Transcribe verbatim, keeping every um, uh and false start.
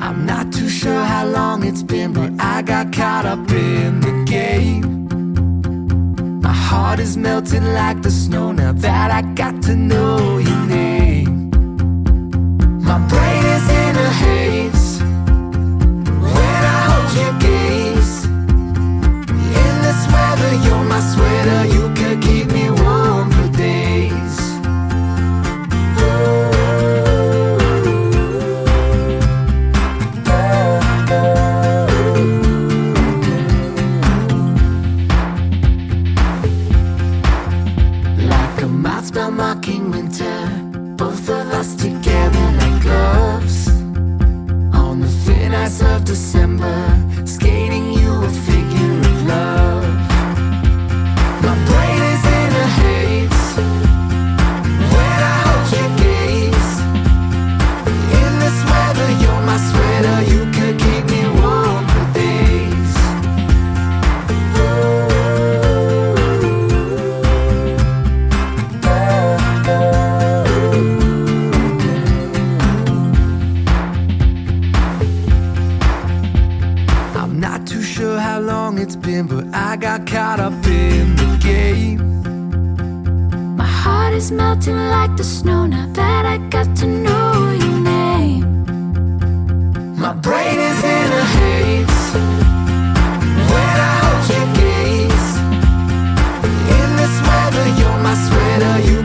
I'm not too sure how long it's been, but I got caught up in the game. My heart is melting like the snow now that I got to know your name. My brain is in a haze when I hold your gaze. In this weather, you're my sweater, you could keep me warm for days. Like a mild spell mocking winter, both of us together like gloves. On the thin ice of December, skating you a figure of love. My brain is in a haze when I hold your gaze. In this weather, you're my sweater, you could keep me warm for days. I'm not too sure how long it's been, but I got caught up in the game. My heart is melting like the snow now that I got to know your name. My brain is in a haze when I hold your gaze. In this weather, you're my sweater, you